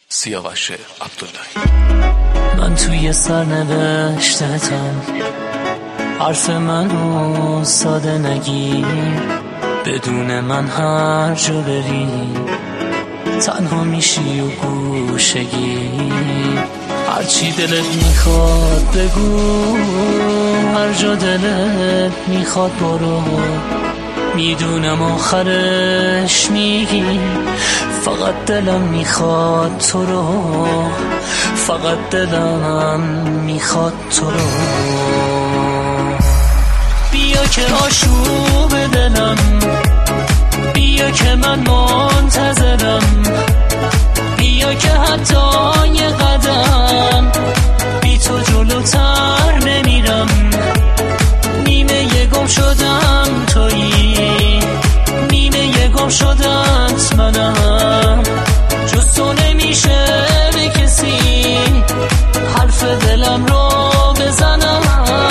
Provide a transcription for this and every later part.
سیاوش عبداللهی. من توی سرنوشتتم، حرف منو ساده نگیر، بدون من هر جا بری تنها میشی و گوشگیر. هرچی دلت میخواد بگو، هر جا دلت میخواد برو، میدونم آخرش میگی فقط دلم میخواد تو رو، فقط دلم میخواد تو رو. بیا که آشوب دلم، بیا که من منتظرم، بیا که حتی یه قدم بی تو جلوتر نمیرم. نیمه یه گم شدم تویی، نیمه یه گم شدت منم، جز تو نمیشه به کسی حرف دلم رو بزنم.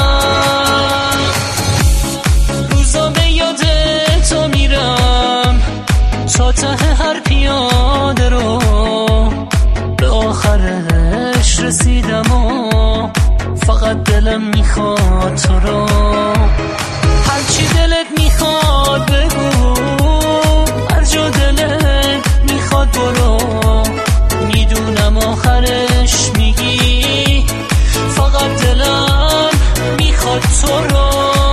روزا به یاد تو میرم تا ته هر پیاده رو، به آخرش رسیدم و فقط دلم میخواد تو رو. هرچی دلت میخواد بگو، هر جا دلت میخواد برو، میدونم آخرش میگی فقط دلم میخواد تو رو.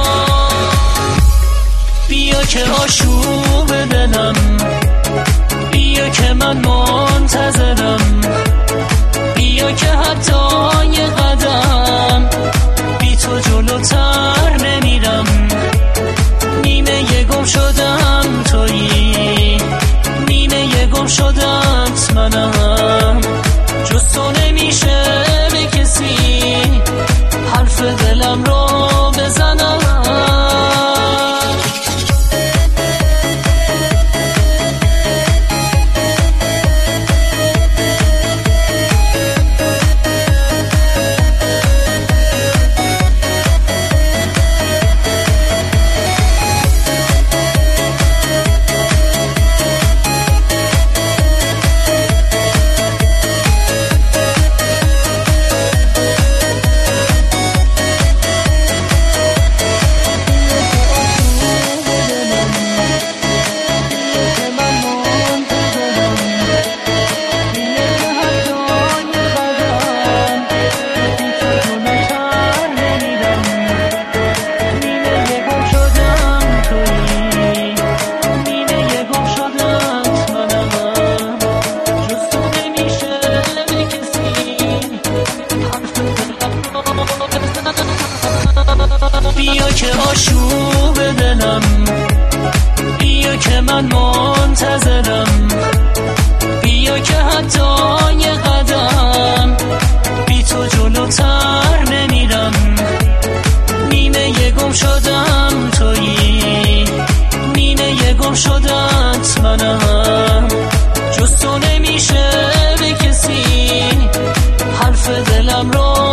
بیا که آشوب دلم، بیا که من منتظرم، بیا که حتی یه قدم بی تو جلوتر نمیرم. نیمه یه گم شدم تویی، نیمه یه گم شدت منم، جز تو نمیشه به کسی حرف دلم رو بزنم. بیا که آشوب دلم، بیا که من منتظرم، بیا که حتی یه قدم بی تو جلوتر نمیرم. نیمه یه گم شدم تویی، نیمه یه گم شدت منم، جز تو نمیشه به کسی حرف دلم رو